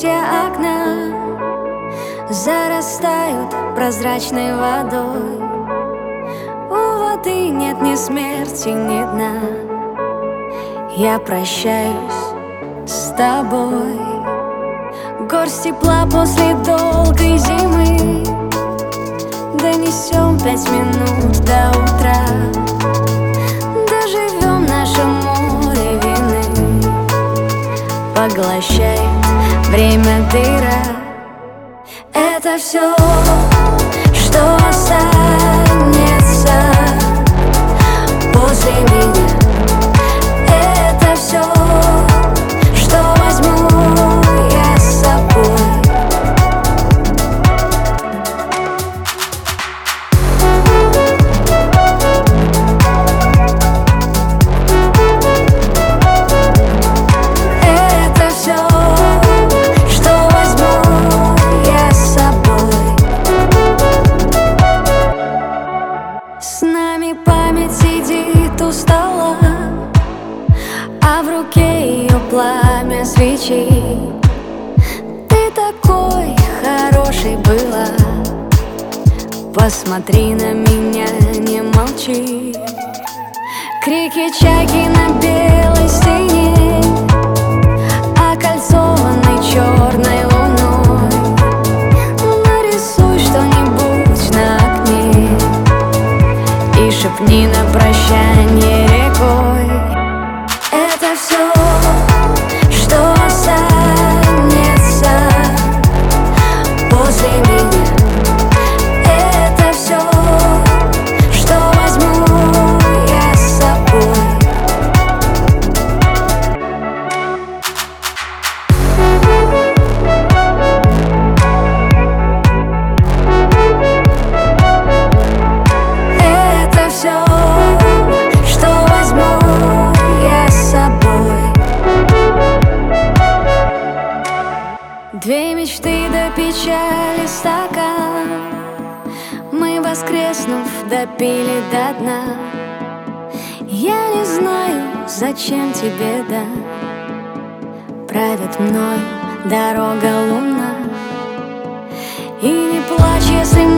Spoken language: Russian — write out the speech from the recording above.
Все окна зарастают прозрачной водой. У воды нет ни смерти, ни дна. Я прощаюсь с тобой. Горсть тепла после долгой зимы. Донесем 5 минут до утра. Доживем наше море вины. Поглощает время дыра. Это все, что останется после меня. Это все, что возьму я с собой. Это все, что возьму я с собой. С нами память сидит у стола, а в руке ее пламя свечи. Ты такой хороший была. Посмотри на меня, не молчи. Крики чайки на белой стене, окольцованной черной луной. Нарисуй что-нибудь на окне и шепни на прощание рекой. Это все, что останется после меня. Это все, что возьму я с собой. Это все, что возьму я с собой. Две мечты до печали стакан. Мы, воскреснув, допили до дна. Я не знаю, зачем тебе, да. Правит мною дорога луна. И не плачь, если